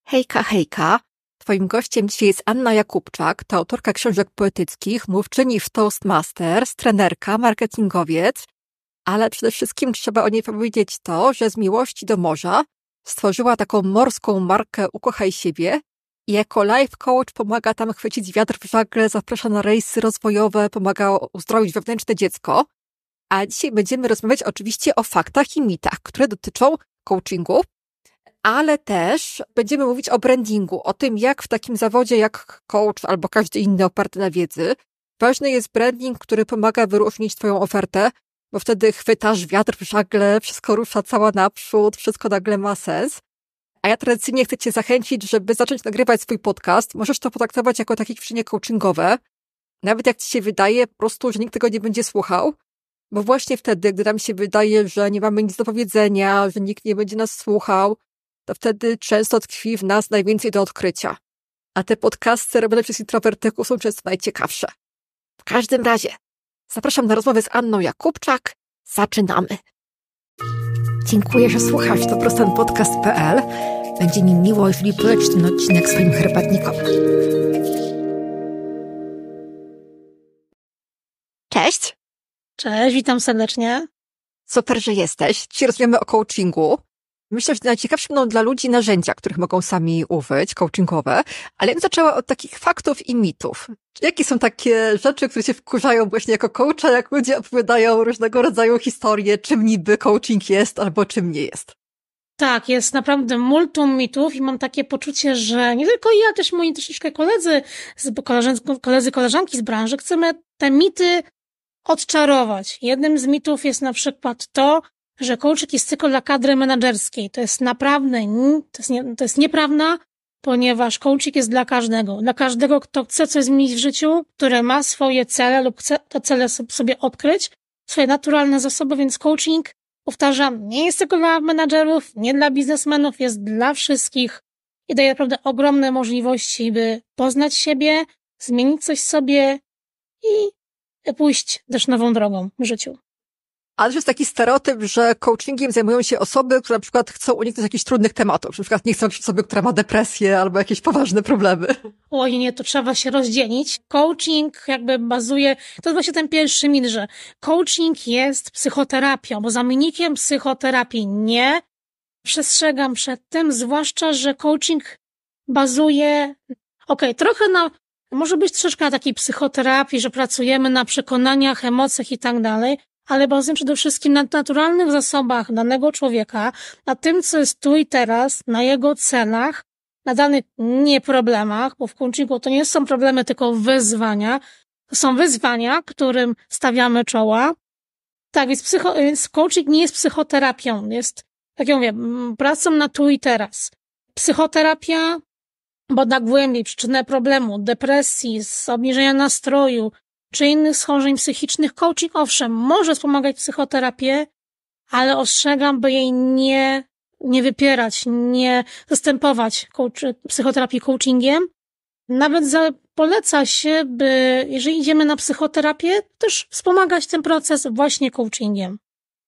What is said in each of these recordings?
Hejka, hejka. Twoim gościem dzisiaj jest Anna Jakubczak, to autorka książek poetyckich, mówczyni w Toastmasters, trenerka, marketingowiec, ale przede wszystkim trzeba o niej powiedzieć to, że z miłości do morza stworzyła taką morską markę Ukochaj siebie i jako life coach pomaga tam chwycić wiatr w żagle, zaprasza na rejsy rozwojowe, pomaga uzdrowić wewnętrzne dziecko. A dzisiaj będziemy rozmawiać oczywiście o faktach i mitach, które dotyczą coachingu, ale też będziemy mówić o brandingu, o tym, jak w takim zawodzie jak coach albo każdy inny oparty na wiedzy, ważny jest branding, który pomaga wyróżnić twoją ofertę, bo wtedy chwytasz wiatr w żagle, wszystko rusza cała naprzód, wszystko nagle ma sens. A ja tradycyjnie chcę cię zachęcić, żeby zacząć nagrywać swój podcast. Możesz to potraktować jako takie ćwiczenie coachingowe, nawet jak ci się wydaje po prostu, że nikt tego nie będzie słuchał, bo właśnie wtedy, gdy nam się wydaje, że nie mamy nic do powiedzenia, że nikt nie będzie nas słuchał, to wtedy często tkwi w nas najwięcej do odkrycia. A te podcasty robione przez introwertyków są często najciekawsze. W każdym razie, zapraszam na rozmowę z Anną Jakubczak. Zaczynamy. Dziękuję, że słuchasz dobrostanpodcast.pl. Będzie mi miło, jeżeli polecisz ten odcinek swoim herbatnikom. Cześć. Cześć, witam serdecznie. Super, że jesteś. Dzisiaj rozmawiamy o coachingu. Myślę, że najciekawsze będą dla ludzi narzędzia, których mogą sami użyć, coachingowe, ale ja bym zaczęła od takich faktów i mitów. Jakie są takie rzeczy, które się wkurzają właśnie jako coacha, jak ludzie opowiadają różnego rodzaju historie, czym niby coaching jest albo czym nie jest? Tak, jest naprawdę multum mitów i mam takie poczucie, że nie tylko ja, też moi troszeczkę koleżanki z branży chcemy te mity odczarować. Jednym z mitów jest na przykład to, że coaching jest tylko dla kadry menedżerskiej. To jest naprawdę, to jest nieprawda, ponieważ coaching jest dla każdego, kto chce coś zmienić w życiu, który ma swoje cele lub chce te cele sobie odkryć, swoje naturalne zasoby, więc coaching, powtarzam, nie jest tylko dla menedżerów, nie dla biznesmenów, jest dla wszystkich i daje naprawdę ogromne możliwości, by poznać siebie, zmienić coś sobie i pójść też nową drogą w życiu. Ale też jest taki stereotyp, że coachingiem zajmują się osoby, które na przykład chcą uniknąć jakichś trudnych tematów. Na przykład nie chcą jakiejś osoby, która ma depresję albo jakieś poważne problemy. Oj, nie, to trzeba się rozdzielić. Coaching jakby bazuje, to jest właśnie ten pierwszy mit, że coaching jest psychoterapią, bo zamiennikiem psychoterapii nie. Przestrzegam przed tym, zwłaszcza, że coaching bazuje, trochę może być troszeczkę na takiej psychoterapii, że pracujemy na przekonaniach, emocjach i tak dalej, ale bazuje przede wszystkim na naturalnych zasobach danego człowieka, na tym, co jest tu i teraz, na jego celach, na danych nie problemach, bo w coachingu to nie są problemy, tylko wyzwania. To są wyzwania, którym stawiamy czoła. Tak, więc coaching nie jest psychoterapią, jest, tak jak mówię, pracą na tu i teraz. Psychoterapia bada głębiej przyczynę problemu, depresji, obniżenia nastroju, czy innych schorzeń psychicznych. Coaching, owszem, może wspomagać psychoterapię, ale ostrzegam, by jej nie wypierać, nie zastępować psychoterapii coachingiem. Nawet poleca się, by jeżeli idziemy na psychoterapię, też wspomagać ten proces właśnie coachingiem.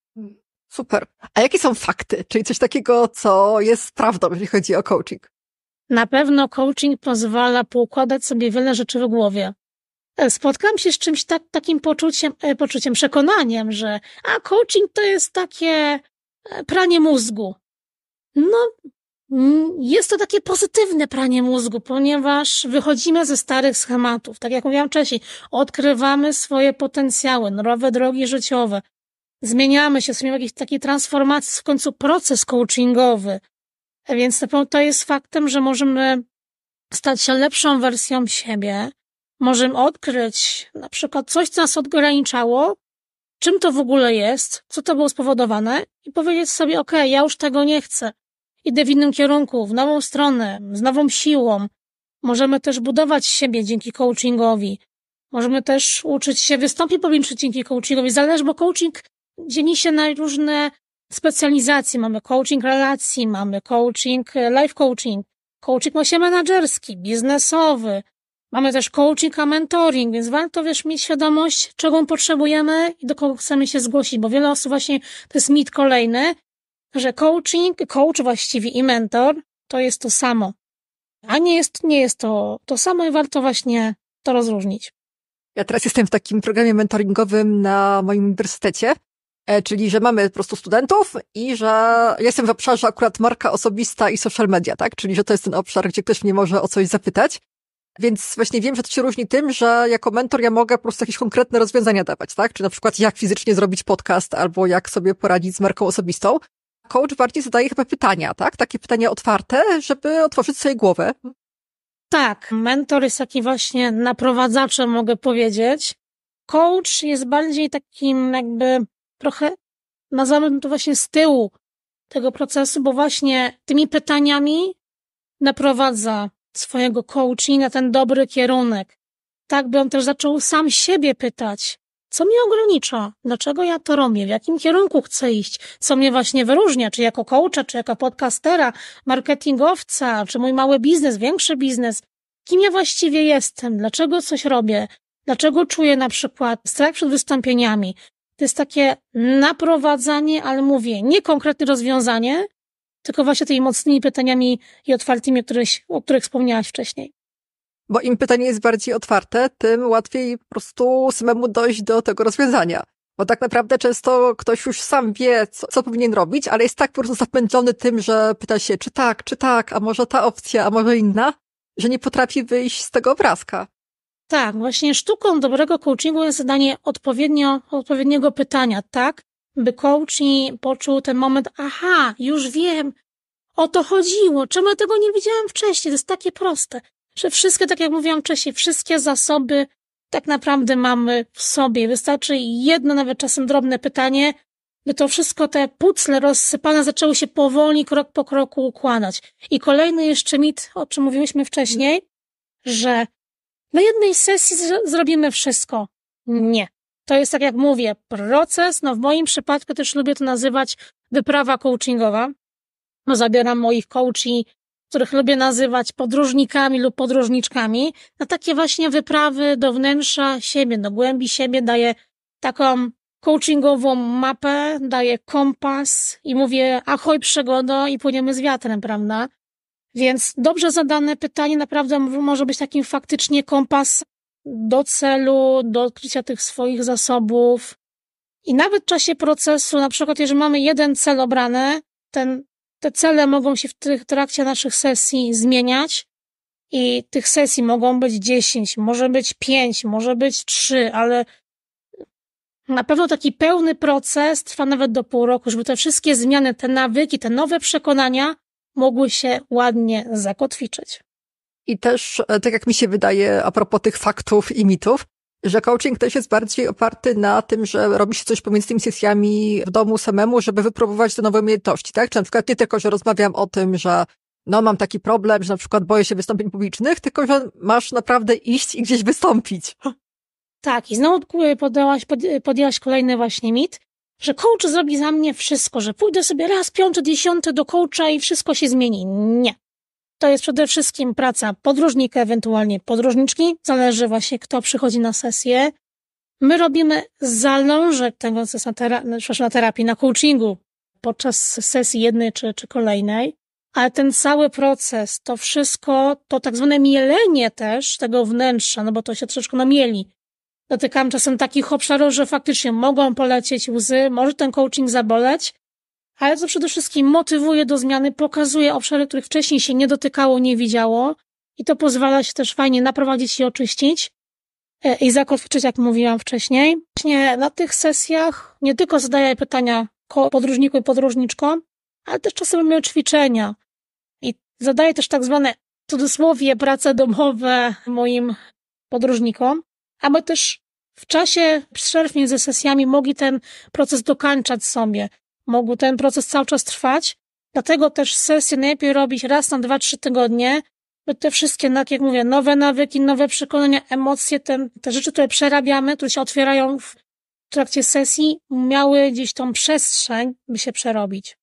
Super. A jakie są fakty? Czyli coś takiego, co jest prawdą, jeżeli chodzi o coaching? Na pewno coaching pozwala poukładać sobie wiele rzeczy w głowie. Spotkałam się z czymś takim przekonaniem, że coaching to jest takie pranie mózgu. No, jest to takie pozytywne pranie mózgu, ponieważ wychodzimy ze starych schematów. Tak jak mówiłam wcześniej, odkrywamy swoje potencjały, nowe drogi życiowe. Zmieniamy się, są jakieś takie transformacje, w końcu proces coachingowy. Więc to jest faktem, że możemy stać się lepszą wersją siebie. Możemy odkryć na przykład coś, co nas ograniczało, czym to w ogóle jest, co to było spowodowane i powiedzieć sobie, ja już tego nie chcę. Idę w innym kierunku, w nową stronę, z nową siłą. Możemy też budować siebie dzięki coachingowi. Możemy też uczyć się wystąpień publicznych dzięki coachingowi. Zależy, bo coaching dzieli się na różne specjalizacje. Mamy coaching relacji, mamy coaching, life coaching, coaching właśnie menedżerski, biznesowy. Mamy też coaching a mentoring, więc warto mieć świadomość, czego potrzebujemy i do kogo chcemy się zgłosić, bo wiele osób właśnie, to jest mit kolejny, że coach właściwie i mentor to jest to samo. A nie jest to samo i warto właśnie to rozróżnić. Ja teraz jestem w takim programie mentoringowym na moim uniwersytecie, czyli że mamy po prostu studentów i że ja jestem w obszarze akurat marka osobista i social media, tak? Czyli że to jest ten obszar, gdzie ktoś mnie może o coś zapytać. Więc właśnie wiem, że to się różni tym, że jako mentor ja mogę po prostu jakieś konkretne rozwiązania dawać, tak? Czy na przykład jak fizycznie zrobić podcast, albo jak sobie poradzić z marką osobistą. Coach bardziej zadaje chyba pytania, tak? Takie pytania otwarte, żeby otworzyć sobie głowę. Tak, mentor jest taki właśnie naprowadzaczem, mogę powiedzieć. Coach jest bardziej takim jakby trochę, nazwałbym to właśnie z tyłu tego procesu, bo właśnie tymi pytaniami naprowadza swojego coachi na ten dobry kierunek. Tak by on też zaczął sam siebie pytać, co mnie ogranicza, dlaczego ja to robię, w jakim kierunku chcę iść, co mnie właśnie wyróżnia, czy jako coacha, czy jako podcastera, marketingowca, czy mój mały biznes, większy biznes, kim ja właściwie jestem, dlaczego coś robię, dlaczego czuję na przykład strach przed wystąpieniami. To jest takie naprowadzanie, ale mówię, nie konkretne rozwiązanie, tylko właśnie tymi mocnymi pytaniami i otwartymi, o których wspomniałaś wcześniej. Bo im pytanie jest bardziej otwarte, tym łatwiej po prostu samemu dojść do tego rozwiązania. Bo tak naprawdę często ktoś już sam wie, co powinien robić, ale jest tak po prostu zapędzony tym, że pyta się, czy tak, a może ta opcja, a może inna, że nie potrafi wyjść z tego obrazka. Tak, właśnie sztuką dobrego coachingu jest zadanie odpowiedniego pytania, tak? By coach poczuł ten moment, aha, już wiem, o to chodziło, czemu ja tego nie widziałam wcześniej, to jest takie proste, że wszystkie, tak jak mówiłam wcześniej, wszystkie zasoby tak naprawdę mamy w sobie. Wystarczy jedno, nawet czasem drobne pytanie, by to wszystko, te pucle rozsypane zaczęły się powoli, krok po kroku układać. I kolejny jeszcze mit, o czym mówiłyśmy wcześniej, że na jednej sesji zrobimy wszystko. Nie. To jest, tak jak mówię, proces, w moim przypadku też lubię to nazywać wyprawa coachingowa. Zabieram moich coachi, których lubię nazywać podróżnikami lub podróżniczkami, na takie właśnie wyprawy do wnętrza siebie, do głębi siebie, daję taką coachingową mapę, daję kompas i mówię ahoj przygodo i płyniemy z wiatrem, prawda? Więc dobrze zadane pytanie naprawdę może być takim faktycznie kompas do celu, do odkrycia tych swoich zasobów. I nawet w czasie procesu, na przykład jeżeli mamy jeden cel obrany, te cele mogą się w trakcie naszych sesji zmieniać i tych sesji mogą być 10, może być 5, może być 3, ale na pewno taki pełny proces trwa nawet do pół roku, żeby te wszystkie zmiany, te nawyki, te nowe przekonania mogły się ładnie zakotwiczyć. I też, tak jak mi się wydaje, a propos tych faktów i mitów, że coaching też jest bardziej oparty na tym, że robi się coś pomiędzy tymi sesjami w domu samemu, żeby wypróbować te nowe umiejętności, tak? Czy na przykład nie tylko, że rozmawiam o tym, że mam taki problem, że na przykład boję się wystąpień publicznych, tylko że masz naprawdę iść i gdzieś wystąpić. Tak, i znowu podjęłaś kolejny właśnie mit, że coach zrobi za mnie wszystko, że pójdę sobie raz, 5., 10. do coacha i wszystko się zmieni. Nie. To jest przede wszystkim praca podróżnika, ewentualnie podróżniczki. Zależy właśnie, kto przychodzi na sesję. My robimy zalążek tego, co jest na terapii, na coachingu podczas sesji jednej czy kolejnej. Ale ten cały proces, to wszystko, to tak zwane mielenie też tego wnętrza, bo to się troszeczkę mieli. Dotykam czasem takich obszarów, że faktycznie mogą polecieć łzy, może ten coaching zaboleć, ale to przede wszystkim motywuje do zmiany, pokazuje obszary, których wcześniej się nie dotykało, nie widziało i to pozwala się też fajnie naprowadzić i oczyścić i zakotwiczyć, jak mówiłam wcześniej. Właśnie na tych sesjach nie tylko zadaję pytania podróżniku i podróżniczkom, ale też czasem mamy ćwiczenia i zadaję też tak zwane, w cudzysłowie, prace domowe moim podróżnikom, aby też w czasie przerw między sesjami mogli ten proces dokańczać sobie. Mógł ten proces cały czas trwać. Dlatego też sesję najlepiej robić raz na 2-3 tygodnie, by te wszystkie, jak mówię, nowe nawyki, nowe przekonania, emocje, te rzeczy, które przerabiamy, które się otwierają w trakcie sesji, miały gdzieś tą przestrzeń, by się przerobić.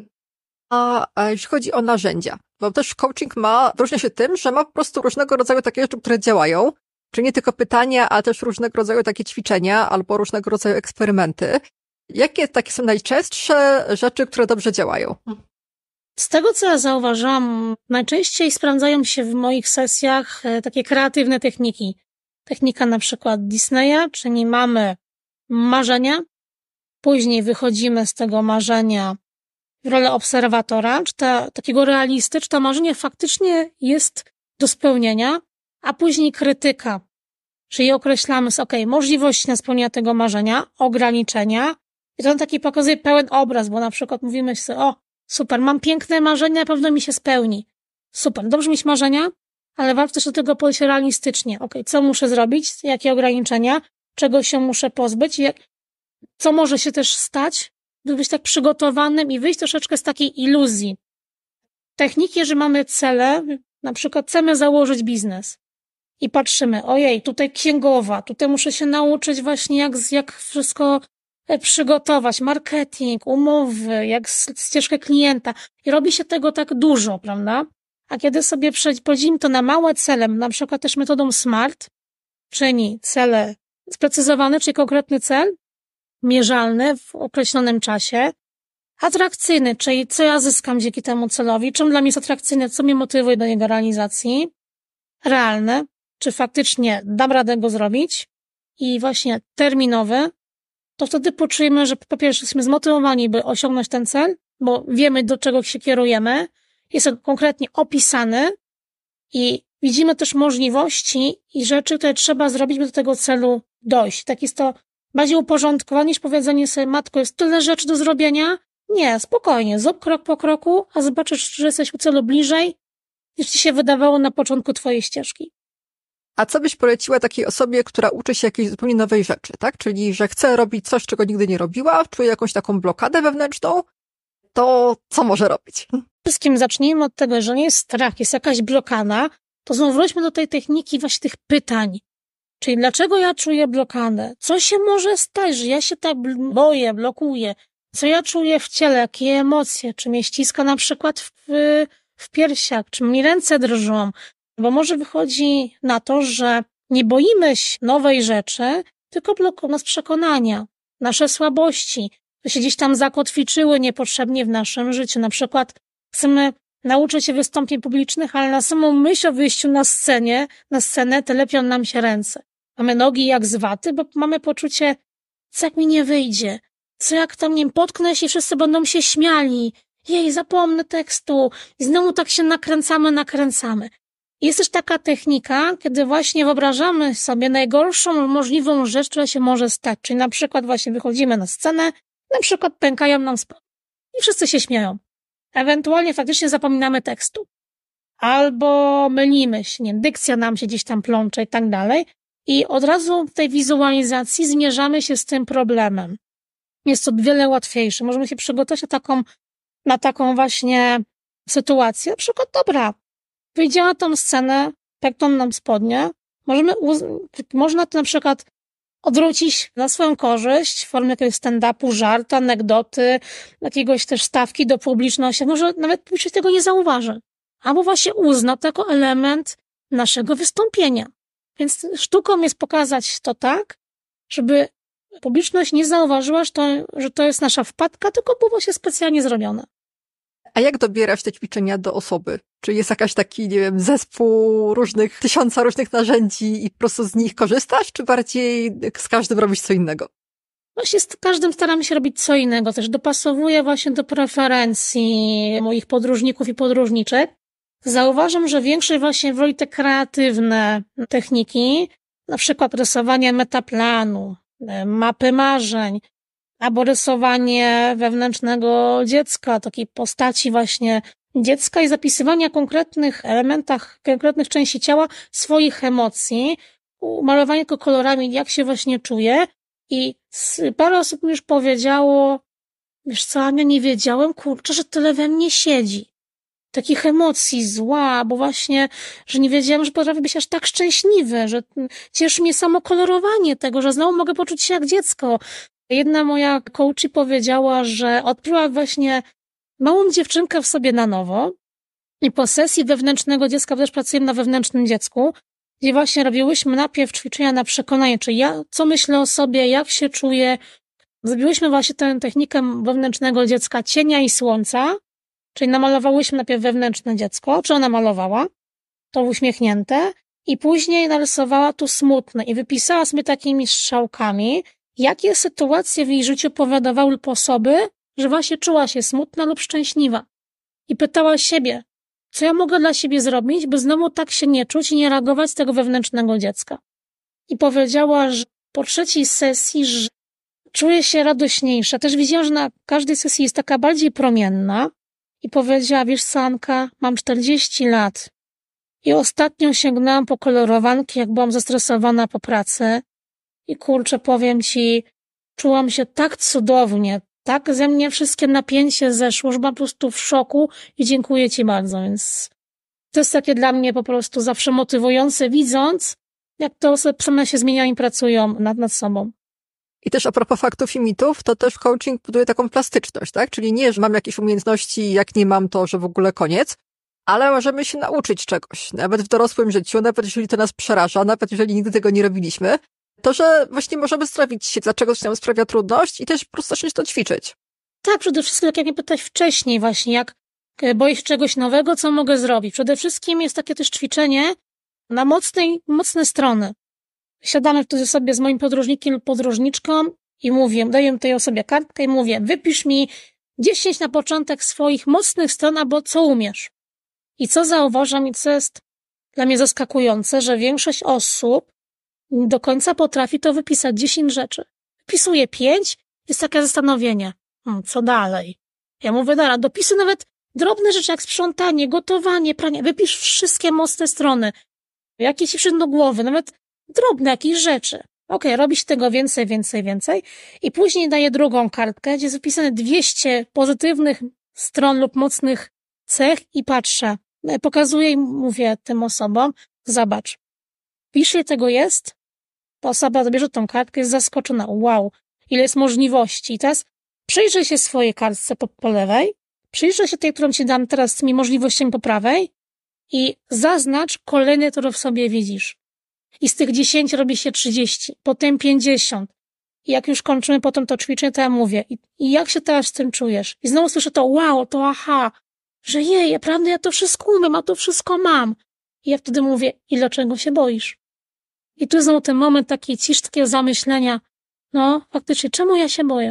A jeśli chodzi o narzędzia, bo też coaching wyróżnia się tym, że ma po prostu różnego rodzaju takie rzeczy, które działają, czyli nie tylko pytania, a też różnego rodzaju takie ćwiczenia albo różnego rodzaju eksperymenty. Jakie takie są najczęstsze rzeczy, które dobrze działają? Z tego, co ja zauważyłam, najczęściej sprawdzają się w moich sesjach takie kreatywne techniki. Technika na przykład Disneya, czyli mamy marzenia, później wychodzimy z tego marzenia w rolę obserwatora, takiego realisty, czy to marzenie faktycznie jest do spełnienia, a później krytyka, czyli określamy możliwości na spełnienie tego marzenia, ograniczenia i to taki pokazuje pełen obraz, bo na przykład mówimy sobie, super, mam piękne marzenia, na pewno mi się spełni. Super, dobrze mieć marzenia, ale warto też do tego podejść realistycznie. Co muszę zrobić, jakie ograniczenia, czego się muszę pozbyć, co może się też stać, by być tak przygotowanym i wyjść troszeczkę z takiej iluzji. Techniki, że mamy cele, na przykład chcemy założyć biznes i patrzymy, tutaj księgowa, tutaj muszę się nauczyć właśnie jak wszystko przygotować, marketing, umowy, jak ścieżkę klienta i robi się tego tak dużo, prawda? A kiedy sobie podzielimy to na małe cele, na przykład też metodą SMART, czyli cele sprecyzowane, czyli konkretny cel, mierzalny w określonym czasie, atrakcyjny, czyli co ja zyskam dzięki temu celowi, czym dla mnie jest atrakcyjne, co mnie motywuje do jego realizacji, realny, czy faktycznie dam radę go zrobić i właśnie terminowy, to wtedy poczujemy, że po pierwsze jesteśmy zmotywowani, by osiągnąć ten cel, bo wiemy, do czego się kierujemy, jest on konkretnie opisany i widzimy też możliwości i rzeczy, które trzeba zrobić, by do tego celu dojść. Tak jest to bardziej uporządkowane niż powiedzenie sobie, matko, jest tyle rzeczy do zrobienia. Nie, spokojnie, zrób krok po kroku, a zobaczysz, że jesteś u celu bliżej, niż ci się wydawało na początku twojej ścieżki. A co byś poleciła takiej osobie, która uczy się jakiejś zupełnie nowej rzeczy, tak? Czyli, że chce robić coś, czego nigdy nie robiła, czuje jakąś taką blokadę wewnętrzną, to co może robić? Wszystkim zacznijmy od tego, że nie jest strach, jest jakaś blokada, to znowu wróćmy do tej techniki właśnie tych pytań. Czyli dlaczego ja czuję blokadę? Co się może stać, że ja się tak boję, blokuję? Co ja czuję w ciele? Jakie emocje? Czy mnie ściska na przykład w piersiach? Czy mi ręce drżą? Bo może wychodzi na to, że nie boimy się nowej rzeczy, tylko blokują nas przekonania, nasze słabości, które się gdzieś tam zakotwiczyły niepotrzebnie w naszym życiu. Na przykład chcemy nauczyć się wystąpień publicznych, ale na samą myśl o wyjściu na scenę telepią nam się ręce. Mamy nogi jak z waty, bo mamy poczucie, co jak mi nie wyjdzie, co jak tam nie potknę się i wszyscy będą się śmiali, zapomnę tekstu i znowu tak się nakręcamy. Jest też taka technika, kiedy właśnie wyobrażamy sobie najgorszą możliwą rzecz, która się może stać. Czyli na przykład właśnie wychodzimy na scenę, na przykład pękają nam spodnie i wszyscy się śmieją. Ewentualnie faktycznie zapominamy tekstu. Albo mylimy się, dykcja nam się gdzieś tam plącze i tak dalej. I od razu w tej wizualizacji zmierzamy się z tym problemem. Jest to wiele łatwiejsze. Możemy się przygotować na taką właśnie sytuację. Na przykład, dobra, wyjdziemy na tą scenę, pękną nam spodnie, można to na przykład odwrócić na swoją korzyść w formie jakiegoś stand-upu, żartu, anegdoty, jakiegoś też stawki do publiczności. Może nawet publiczność tego nie zauważy. Albo właśnie uzna to jako element naszego wystąpienia. Więc sztuką jest pokazać to tak, żeby publiczność nie zauważyła, że to jest nasza wpadka, tylko było właśnie specjalnie zrobione. A jak dobierasz te ćwiczenia do osoby? Czy jest jakaś taki, zespół tysiąca różnych narzędzi i po prostu z nich korzystasz, czy bardziej z każdym robisz co innego? Właśnie z każdym staram się robić co innego, też dopasowuję właśnie do preferencji moich podróżników i podróżniczek. Zauważam, że większość właśnie woli te kreatywne techniki, na przykład rysowanie metaplanu, mapy marzeń, albo rysowanie wewnętrznego dziecka, takiej postaci właśnie dziecka i zapisywanie o konkretnych elementach, konkretnych części ciała swoich emocji, malowanie tylko kolorami, jak się właśnie czuje. I parę osób mi już powiedziało, wiesz co, Ania, nie wiedziałem, kurczę, że tyle we mnie siedzi. Takich emocji, zła, bo właśnie, że nie wiedziałam, że potrafię być aż tak szczęśliwy, że cieszy mnie samo kolorowanie tego, że znowu mogę poczuć się jak dziecko. Jedna moja coachie powiedziała, że odkryła właśnie małą dziewczynkę w sobie na nowo i po sesji wewnętrznego dziecka, też pracujemy na wewnętrznym dziecku, gdzie właśnie robiłyśmy najpierw ćwiczenia na przekonanie, czyli ja, co myślę o sobie, jak się czuję. Zrobiłyśmy właśnie tę technikę wewnętrznego dziecka cienia i słońca, Czyli namalowałyśmy najpierw wewnętrzne dziecko, czy ona malowała, to uśmiechnięte, i później narysowała tu smutne i wypisała sobie takimi strzałkami, jakie sytuacje w jej życiu powodowały lub osoby, że właśnie czuła się smutna lub szczęśliwa. I pytała siebie, co ja mogę dla siebie zrobić, by znowu tak się nie czuć i nie reagować z tego wewnętrznego dziecka. I powiedziała, że po 3. sesji, że czuje się radośniejsza. Też widziałam, że na każdej sesji jest taka bardziej promienna. I powiedziała, wiesz co, Anka, mam 40 lat. I ostatnio sięgnęłam po kolorowanki, jak byłam zestresowana po pracy. I kurczę, powiem ci, czułam się tak cudownie, tak ze mnie wszystkie napięcie zeszło, że byłam po prostu w szoku i dziękuję ci bardzo. Więc to jest takie dla mnie po prostu zawsze motywujące, widząc, jak te osoby same się zmieniają i pracują nad sobą. I też a propos faktów i mitów, to też coaching buduje taką plastyczność, tak? Czyli nie, że mam jakieś umiejętności, jak nie mam, to że w ogóle koniec, ale możemy się nauczyć czegoś, nawet w dorosłym życiu, nawet jeżeli to nas przeraża, nawet jeżeli nigdy tego nie robiliśmy, to, że właśnie możemy zastanowić się, dlaczego coś nam sprawia trudność i też po prostu zacząć to ćwiczyć. Tak, przede wszystkim, tak jak mnie pytałeś wcześniej właśnie, jak boję się czegoś nowego, co mogę zrobić. Przede wszystkim jest takie też ćwiczenie na mocne strony. Siadamy wtedy sobie z moim podróżnikiem lub podróżniczką i mówię, daję tej osobie kartkę i mówię, wypisz mi 10 na początek swoich mocnych stron, albo co umiesz. I co zauważam i co jest dla mnie zaskakujące, że większość osób do końca potrafi to wypisać 10 rzeczy. Wypisuje 5, jest takie zastanowienie. Co dalej? Ja mówię, dobra, dopisuj nawet drobne rzeczy jak sprzątanie, gotowanie, pranie. Wypisz wszystkie mocne strony. Jakie ci przyjdą do głowy, nawet drobne jakieś rzeczy. Okej, robisz tego więcej. I później daję drugą kartkę, gdzie jest wypisane 200 pozytywnych stron lub mocnych cech i patrzę. Pokazuję i mówię tym osobom, zobacz. Wiesz, ile tego jest? Ta osoba zabierze tą kartkę, jest zaskoczona. Wow, ile jest możliwości. I teraz przyjrzyj się swojej kartce po lewej, przyjrzyj się tej, którą ci dam teraz z tymi możliwościami po prawej i zaznacz kolejne, które w sobie widzisz. I z tych 10 robi się 30, potem 50. I jak już kończymy potem to ćwiczenie, to ja mówię, i jak się teraz z tym czujesz? I znowu słyszę to wow, to aha, że jej, prawda, ja to wszystko umiem, a to wszystko mam. I ja wtedy mówię, i dlaczego się boisz? I tu znowu ten moment takiej ciszy, takiego zamyślenia, no faktycznie, czemu ja się boję?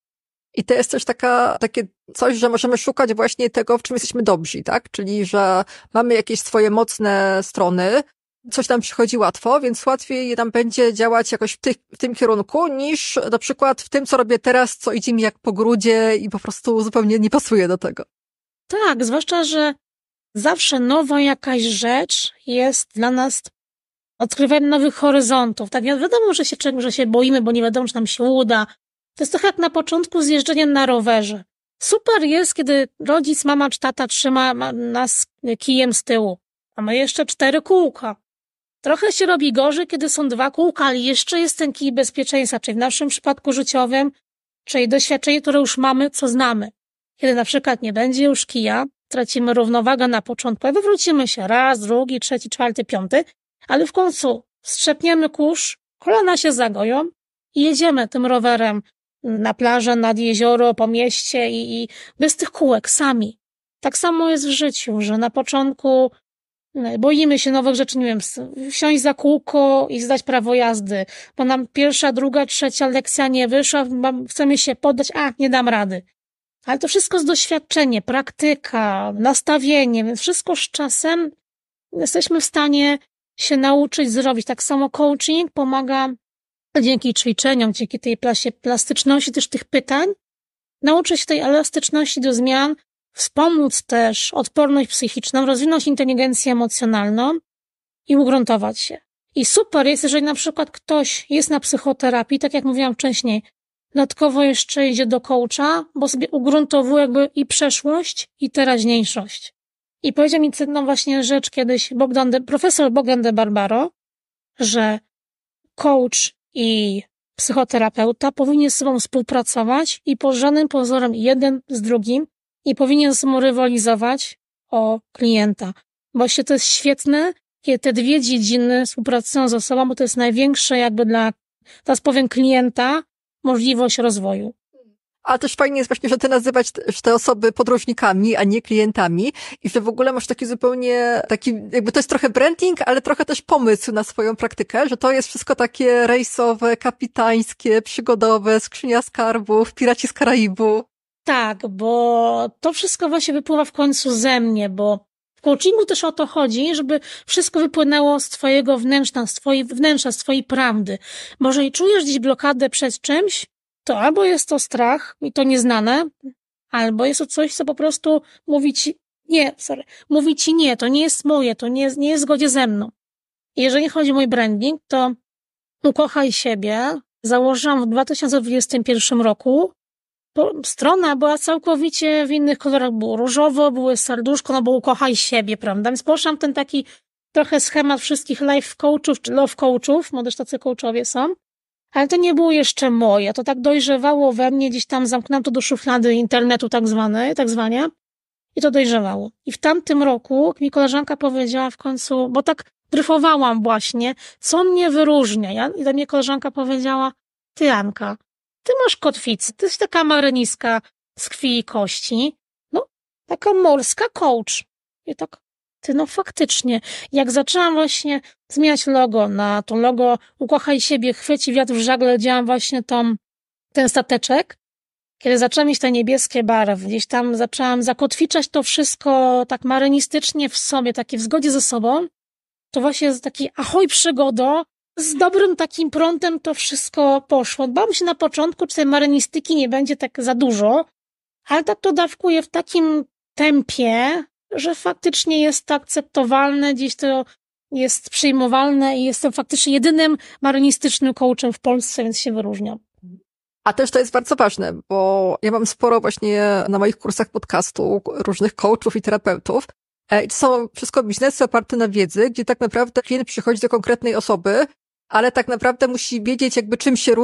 I to jest też takie coś, że możemy szukać właśnie tego, w czym jesteśmy dobrzy, tak? Czyli, że mamy jakieś swoje mocne strony, coś nam przychodzi łatwo, więc łatwiej nam będzie działać jakoś w tym kierunku, niż na przykład w tym, co robię teraz, co idzie mi jak po grudzie i po prostu zupełnie nie pasuje do tego. Tak, zwłaszcza, że zawsze nowa jakaś rzecz jest dla nas odkrywaniem nowych horyzontów. Tak, wiadomo, że się boimy, bo nie wiadomo, czy nam się uda. To jest trochę jak na początku z jeżdżeniem na rowerze. Super jest, kiedy rodzic, mama czy tata trzyma nas kijem z tyłu, a my jeszcze 4 kółka. Trochę się robi gorzej, kiedy są 2 kółka, ale jeszcze jest ten kij bezpieczeństwa, czyli w naszym przypadku życiowym, czyli doświadczenie, które już mamy, co znamy. Kiedy na przykład nie będzie już kija, tracimy równowagę na początku, wywrócimy się raz, drugi, trzeci, czwarty, piąty, ale w końcu strzepniemy kurz, kolana się zagoją i jedziemy tym rowerem na plażę, nad jezioro, po mieście i bez tych kółek, sami. Tak samo jest w życiu, że na początku boimy się nowych rzeczy, nie wiem, wsiąść za kółko i zdać prawo jazdy, bo nam 1., 2., 3. lekcja nie wyszła, chcemy się poddać, nie dam rady. Ale to wszystko jest doświadczenie, praktyka, nastawienie, więc wszystko z czasem jesteśmy w stanie się nauczyć zrobić. Tak samo coaching pomaga dzięki ćwiczeniom, dzięki tej plastyczności też tych pytań, nauczyć się tej elastyczności do zmian, wspomóc też odporność psychiczną, rozwinąć inteligencję emocjonalną i ugruntować się. I super jest, jeżeli na przykład ktoś jest na psychoterapii, tak jak mówiłam wcześniej, dodatkowo jeszcze idzie do coacha, bo sobie ugruntowuje jakby i przeszłość, i teraźniejszość. I powiedział mi cenną właśnie rzecz kiedyś profesor Bogdan de Barbaro, że coach i psychoterapeuta powinien ze sobą współpracować i pod żadnym pozorem jeden z drugim nie powinien ze sobą rywalizować o klienta. Właśnie to jest świetne, kiedy te 2 dziedziny współpracują ze sobą, bo to jest największe jakby teraz powiem klienta możliwość rozwoju. Ale też fajnie jest właśnie, że ty nazywać te osoby podróżnikami, a nie klientami i że w ogóle masz taki zupełnie, jakby to jest trochę branding, ale trochę też pomysł na swoją praktykę, że to jest wszystko takie rejsowe, kapitańskie, przygodowe, skrzynia skarbów, piraci z Karaibu. Tak, bo to wszystko właśnie wypływa w końcu ze mnie, bo w coachingu też o to chodzi, żeby wszystko wypłynęło z twojego wnętrza, z twojej prawdy. Bo jeżeli czujesz gdzieś blokadę przed czymś, to albo jest to strach i to nieznane, albo jest to coś, co po prostu mówi ci nie, to nie jest moje, to nie jest w zgodzie ze mną. I jeżeli chodzi o mój branding, to Ukochaj siebie założyłam w 2021 roku. Strona była całkowicie w innych kolorach, było różowo, były serduszko, no bo ukochaj siebie, prawda? Więc poszłam ten taki trochę schemat wszystkich life coachów, czy love coachów, bo też tacy coachowie są, ale to nie było jeszcze moje, to tak dojrzewało we mnie, gdzieś tam zamknęłam to do szuflady internetu tak zwanie, i to dojrzewało. I w tamtym roku mi koleżanka powiedziała w końcu, bo tak dryfowałam właśnie, co mnie wyróżnia, i do mnie koleżanka powiedziała, ty Anka, ty masz kotwicę, ty jesteś taka mareniska z krwi i kości, no, taka morska coach. I tak, no faktycznie, jak zaczęłam właśnie zmieniać logo na to logo Ukochaj siebie, chwyci wiatr w żagle, działam właśnie ten stateczek, kiedy zaczęłam mieć te niebieskie barwy, gdzieś tam zaczęłam zakotwiczać to wszystko tak marenistycznie w sobie, takie w zgodzie ze sobą, to właśnie jest taki ahoj przygodo, z dobrym takim prądem to wszystko poszło. Bałam się na początku, czy tej marenistyki nie będzie tak za dużo, ale tak to dawkuje w takim tempie, że faktycznie jest to akceptowalne, gdzieś to jest przyjmowalne i jestem faktycznie jedynym marenistycznym coachem w Polsce, więc się wyróżniam. A też to jest bardzo ważne, bo ja mam sporo właśnie na moich kursach podcastu różnych coachów i terapeutów. I to są wszystko biznesy oparte na wiedzy, gdzie tak naprawdę klient przychodzi do konkretnej osoby, ale tak naprawdę musi wiedzieć jakby czym się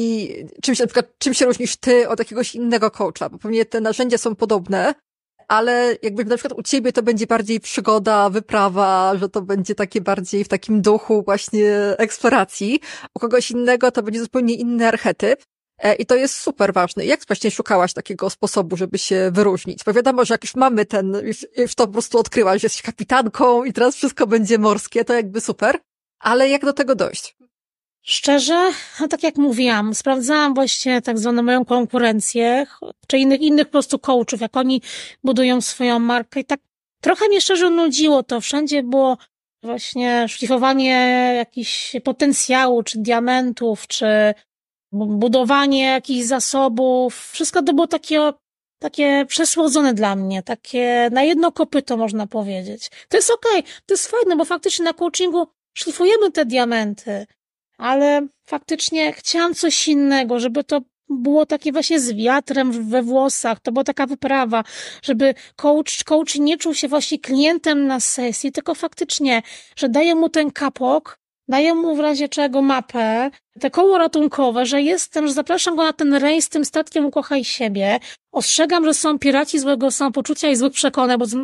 różnisz ty od jakiegoś innego coacha, bo pewnie te narzędzia są podobne, ale jakby na przykład u ciebie to będzie bardziej przygoda, wyprawa, że to będzie takie bardziej w takim duchu właśnie eksploracji. U kogoś innego to będzie zupełnie inny archetyp. I to jest super ważne. Jak właśnie szukałaś takiego sposobu, żeby się wyróżnić? Bo wiadomo, że jak już mamy już to po prostu odkryłaś, że jesteś kapitanką i teraz wszystko będzie morskie, to jakby super. Ale jak do tego dojść? Szczerze, tak jak mówiłam, sprawdzałam właśnie tak zwaną moją konkurencję, czy innych po prostu coachów, jak oni budują swoją markę i tak trochę mnie szczerze nudziło to. Wszędzie było właśnie szlifowanie jakichś potencjału, czy diamentów, czy budowanie jakichś zasobów. Wszystko to było takie przesłodzone dla mnie, takie na jedno kopyto można powiedzieć. To jest okej, to jest fajne, bo faktycznie na coachingu szlifujemy te diamenty, ale faktycznie chciałam coś innego, żeby to było takie właśnie z wiatrem we włosach, to była taka wyprawa, żeby coach nie czuł się właśnie klientem na sesji, tylko faktycznie, że daje mu ten kapok, daję mu w razie czego mapę, te koło ratunkowe, że zapraszam go na ten rejs tym statkiem Ukochaj siebie. Ostrzegam, że są piraci złego samopoczucia i złych przekonań, bo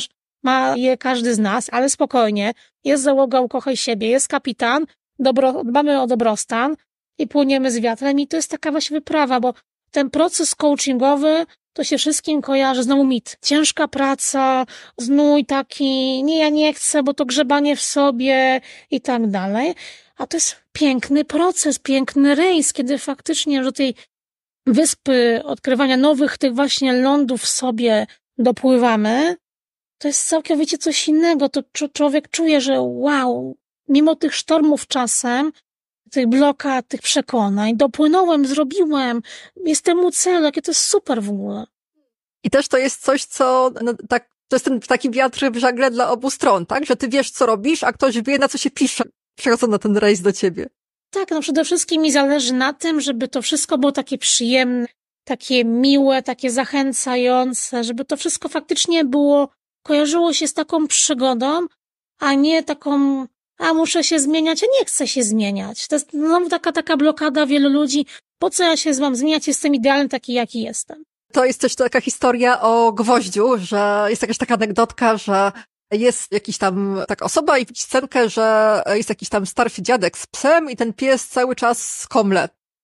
ma je każdy z nas, ale spokojnie. Jest załoga Ukochaj siebie, jest kapitan, dbamy o dobrostan i płyniemy z wiatrem i to jest taka właśnie wyprawa, bo ten proces coachingowy to się wszystkim kojarzy, znowu mit. Ciężka praca, znój taki, nie, ja nie chcę, bo to grzebanie w sobie i tak dalej. A to jest piękny proces, piękny rejs, kiedy faktycznie do tej wyspy odkrywania nowych tych właśnie lądów w sobie dopływamy. To jest całkowicie coś innego. To człowiek czuje, że wow, mimo tych sztormów czasem, tych blokad, tych przekonań, dopłynąłem, zrobiłem, jestem u celu, jakie to jest super w ogóle. I też to jest coś, co to jest ten taki wiatr w żagle dla obu stron, tak? Że ty wiesz, co robisz, a ktoś wie, na co się pisze, przychodząc na ten rejs do ciebie. Tak, no przede wszystkim mi zależy na tym, żeby to wszystko było takie przyjemne, takie miłe, takie zachęcające, żeby to wszystko faktycznie kojarzyło się z taką przygodą, a nie taką, muszę się zmieniać, a nie chcę się zmieniać. To jest znowu taka blokada wielu ludzi. Po co ja się mam zmieniać? Jestem idealny taki, jaki jestem. To jest też taka historia o Gwoździu, że jest jakaś taka anegdotka, że jest jakiś tam taka osoba i widzi scenkę, że jest jakiś tam starszy dziadek z psem i ten pies cały czas skomle.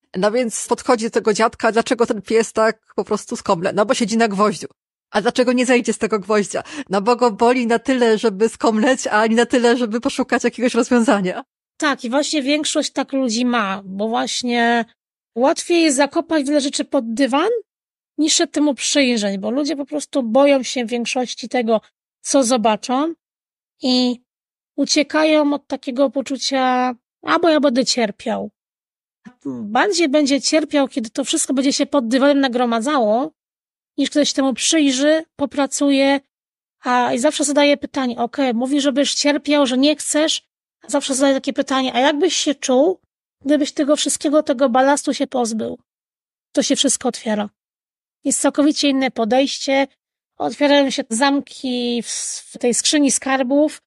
No więc podchodzi do tego dziadka, dlaczego ten pies tak po prostu skomle? No bo siedzi na gwoździu. A dlaczego nie zejdzie z tego gwoździa? No bo go boli na tyle, żeby skomleć, a nie na tyle, żeby poszukać jakiegoś rozwiązania. Tak, i właśnie większość tak ludzi ma, bo właśnie łatwiej jest zakopać wiele rzeczy pod dywan, niż się temu przyjrzeć, bo ludzie po prostu boją się w większości tego, co zobaczą i uciekają od takiego poczucia, albo ja będę cierpiał. Bardziej będzie cierpiał, kiedy to wszystko będzie się pod dywanem nagromadzało, niż ktoś temu przyjrzy, popracuje, i zawsze zadaje pytanie, mówisz, żebyś cierpiał, że nie chcesz, a zawsze zadaje takie pytanie, a jak byś się czuł, gdybyś tego wszystkiego, tego balastu się pozbył? To się wszystko otwiera. Jest całkowicie inne podejście, otwierają się zamki w tej skrzyni skarbów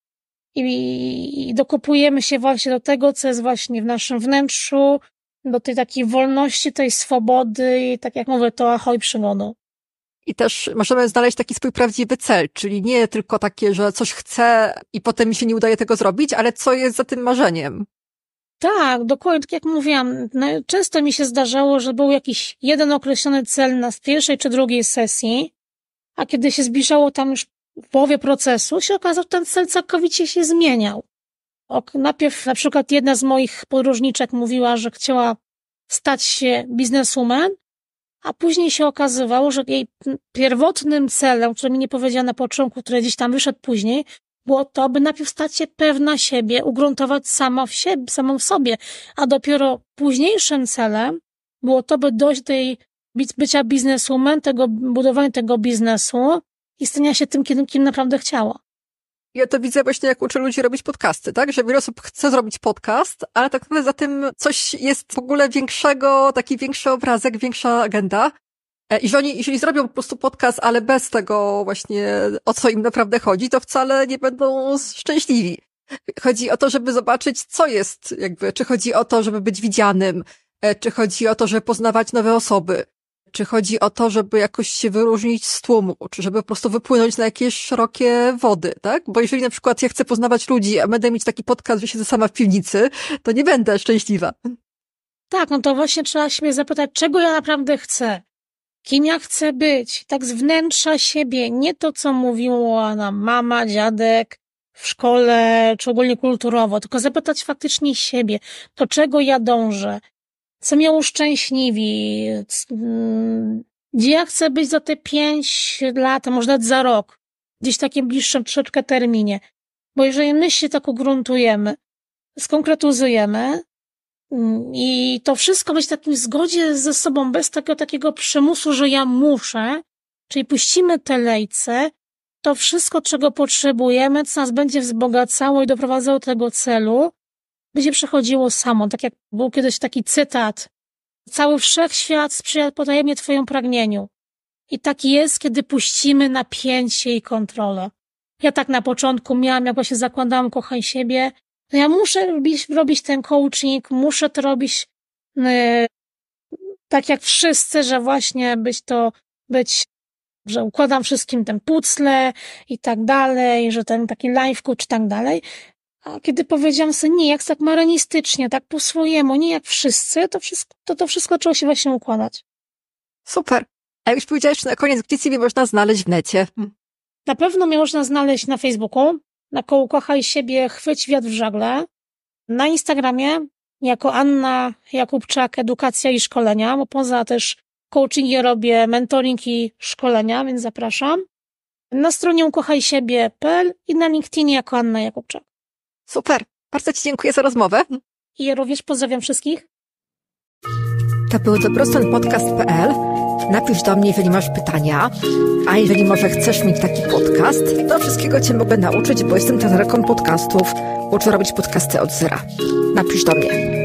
i dokopujemy się właśnie do tego, co jest właśnie w naszym wnętrzu, do tej takiej wolności, tej swobody i tak jak mówię, to ahoj przygodą. I też możemy znaleźć taki swój prawdziwy cel, czyli nie tylko takie, że coś chcę i potem mi się nie udaje tego zrobić, ale co jest za tym marzeniem. Tak, dokładnie, tak jak mówiłam, często mi się zdarzało, że był jakiś jeden określony cel na pierwszej czy drugiej sesji, a kiedy się zbliżało tam już w połowie procesu, się okazało, że ten cel całkowicie się zmieniał. Najpierw na przykład jedna z moich podróżniczek mówiła, że chciała stać się bizneswoman, a później się okazywało, że jej pierwotnym celem, który mi nie powiedziała na początku, który gdzieś tam wyszedł później, było to, by najpierw stać się pewna siebie, ugruntować samą w sobie, a dopiero późniejszym celem było to, by dojść do tej bycia bizneswoman, budowania tego biznesu i stania się tym, kim naprawdę chciała. Ja to widzę właśnie, jak uczę ludzi robić podcasty, tak? Że wiele osób chce zrobić podcast, ale tak naprawdę za tym coś jest w ogóle większego, taki większy obrazek, większa agenda. I że oni, jeżeli zrobią po prostu podcast, ale bez tego właśnie, o co im naprawdę chodzi, to wcale nie będą szczęśliwi. Chodzi o to, żeby zobaczyć, co jest jakby, czy chodzi o to, żeby być widzianym, czy chodzi o to, żeby poznawać nowe osoby, czy chodzi o to, żeby jakoś się wyróżnić z tłumu, czy żeby po prostu wypłynąć na jakieś szerokie wody, tak? Bo jeżeli na przykład ja chcę poznawać ludzi, a będę mieć taki podcast, że siedzę sama w piwnicy, to nie będę szczęśliwa. Tak, no to właśnie trzeba się zapytać, czego ja naprawdę chcę. Kim ja chcę być, tak z wnętrza siebie, nie to, co mówiła nam mama, dziadek w szkole, czy ogólnie kulturowo, tylko zapytać faktycznie siebie, do czego ja dążę, co mnie uszczęśliwi, gdzie ja chcę być za te 5 lat, a może nawet za rok, gdzieś w takim bliższym troszeczkę terminie. Bo jeżeli my się tak ugruntujemy, skonkretyzujemy, i to wszystko być w takim zgodzie ze sobą, bez takiego przymusu, że ja muszę, czyli puścimy te lejce, to wszystko, czego potrzebujemy, co nas będzie wzbogacało i doprowadzało do tego celu, będzie przechodziło samo. Tak jak był kiedyś taki cytat, cały wszechświat sprzyja potajemnie twojemu pragnieniu. I tak jest, kiedy puścimy napięcie i kontrolę. Ja tak na początku miałam, jak właśnie zakładałam kochaj siebie, no ja muszę robić ten coaching, muszę to robić tak jak wszyscy, że właśnie że układam wszystkim ten puzzle i tak dalej, że ten taki life coach i tak dalej. A kiedy powiedziałam sobie, nie, jak tak marenistycznie, tak po swojemu, nie jak wszyscy, to wszystko zaczęło się właśnie układać. Super. A jak już powiedziałeś na koniec, gdzie ciebie można znaleźć w necie? Na pewno mnie można znaleźć na Facebooku, na koło Kochaj siebie, chwyć wiatr w żagle, na Instagramie jako Anna Jakubczak, edukacja i szkolenia, bo poza też coachingiem robię mentoring i szkolenia, więc zapraszam. Na stronie ukochajsiebie.pl i na LinkedInie jako Anna Jakubczak. Super. Bardzo ci dziękuję za rozmowę. I ja również pozdrawiam wszystkich. To był dobrostan.podcast.pl. Napisz do mnie, jeżeli masz pytania, a jeżeli może chcesz mieć taki podcast, to wszystkiego cię mogę nauczyć, bo jestem trenerką podcastów. Uczę robić podcasty od zera. Napisz do mnie.